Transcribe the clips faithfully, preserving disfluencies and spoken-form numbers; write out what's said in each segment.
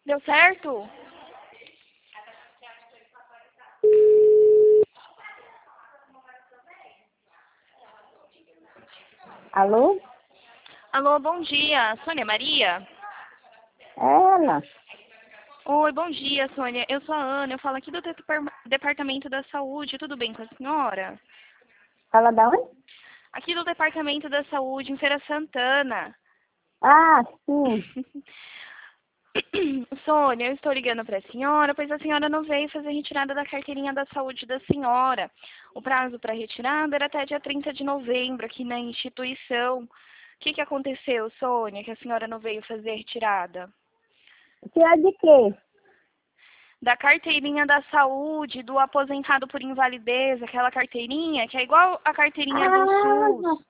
Deu certo? Alô? Alô, bom dia. Sônia Maria? Ela? Oi, bom dia, Sônia. Eu sou a Ana, eu falo aqui do Depar- Departamento da Saúde. Tudo bem com a senhora? Fala da onde? Aqui do Departamento da Saúde, em Feira Santana. Ah, sim. Sônia, eu estou ligando para a senhora, pois a senhora não veio fazer retirada da carteirinha da saúde da senhora. O prazo para retirada era até dia trinta de novembro, aqui na instituição. O que, que aconteceu, Sônia, que a senhora não veio fazer retirada? Tirar de quê? Da carteirinha da saúde, do aposentado por invalidez, aquela carteirinha que é igual a carteirinha do SUS. Ah,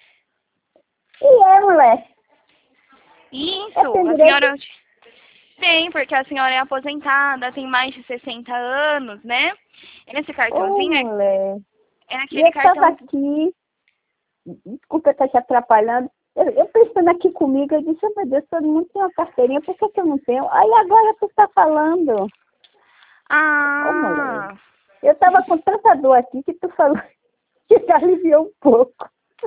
e é, mulher? Eu Isso, tenho a direito? senhora tem, porque a senhora é aposentada, tem mais de sessenta anos, né? Esse Ô, cartãozinho é, mulher. é E aquele eu estava cartão. aqui, desculpa estar te atrapalhando. Eu, eu pensando aqui comigo, eu disse, oh, meu Deus, todo mundo tem uma carteirinha, por que, que eu não tenho? Aí agora tu está falando. Ô, mulher. Ah! Eu estava com tanta dor aqui que tu falou que te aliviou um pouco.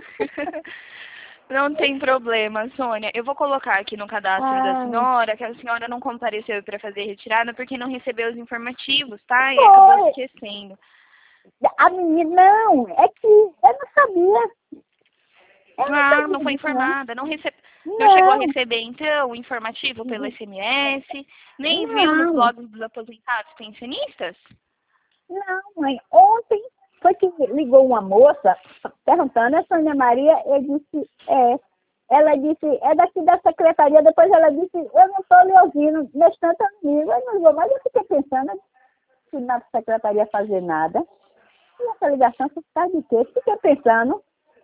Não tem problema, Sônia. Eu vou colocar aqui no cadastro da Ah, senhora que a senhora não compareceu para fazer retirada porque não recebeu os informativos, tá? E acabou foi. esquecendo. A menina, não, é que eu não sabia. Eu não Ah, não sabia foi disso, não. informada. Não, recebe... não chegou a Não, receber, então, o informativo pelo S M S? Nem viu nos não, blogs dos aposentados pensionistas? não, mãe. Ontem foi que ligou uma moça perguntando, é Sônia Maria? Eu disse, é. Ela disse, é daqui da secretaria. Depois ela disse, eu não estou lhe ouvindo, nesse tanto amigo, eu não vou. Mas eu fiquei pensando, que na secretaria fazer nada. E essa ligação você está de quê? Fiquei pensando.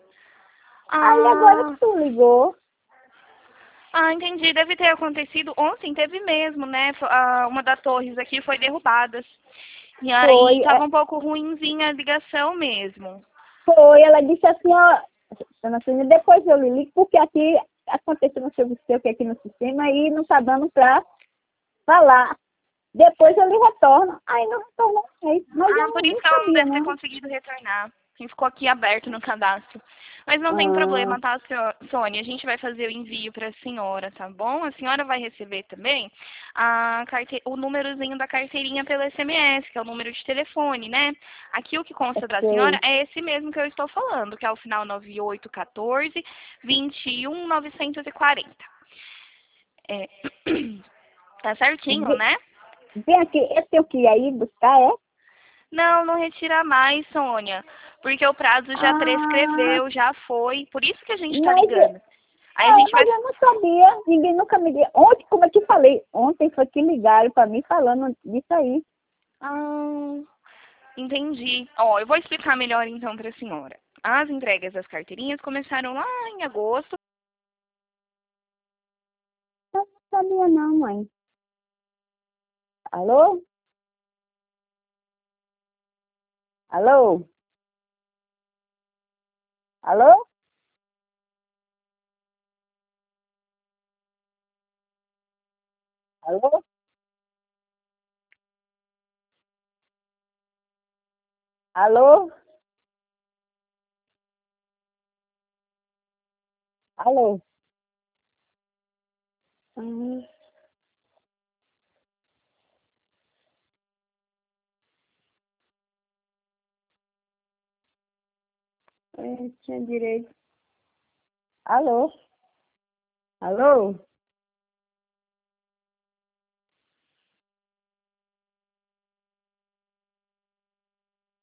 Aí agora que Ah, tu ligou, ah, entendi. Deve ter acontecido ontem, teve mesmo, né? Fo- ah, uma das torres aqui foi derrubada. E aí foi, é, tava um pouco ruinzinha a ligação mesmo. foi, ela disse assim, ó, dona Sônia, depois eu lhe ligo, porque aqui aconteceu não sei o que aqui no sistema e não está dando para falar. Depois eu lhe retorno. Aí não retornou mais, mas Ah, eu por isso não que ela não sabia, deve ter não. conseguido retornar. Que ficou aqui aberto no cadastro. Mas não tem Ah, problema, tá, Sô- Sônia? A gente vai fazer o envio para a senhora, tá bom? A senhora vai receber também a carte... o númerozinho da carteirinha pelo S M S, que é o número de telefone, né? Aqui o que consta da senhora ok. é esse mesmo que eu estou falando, que é o final nove oito um quatro, vinte e um, novecentos e quarenta. É... Tá certinho, Vem, né? vem aqui, eu tenho que ir aí buscar, é? Não, não retira mais, Sônia, porque o prazo já Ah, prescreveu, já foi, por isso que a gente está mas, ligando. Aí a é, gente vai... mas eu não sabia, ninguém nunca me deu. Ontem, como eu te falei, ontem foi que ligaram para mim falando disso aí. Ah, entendi. Ó, eu vou explicar melhor então para a senhora. As entregas das carteirinhas começaram lá em agosto. Eu não sabia não, mãe. Alô? Alô? Alô? Alô? Alô? Alô? Hum, eu tinha direito. Alô? Alô?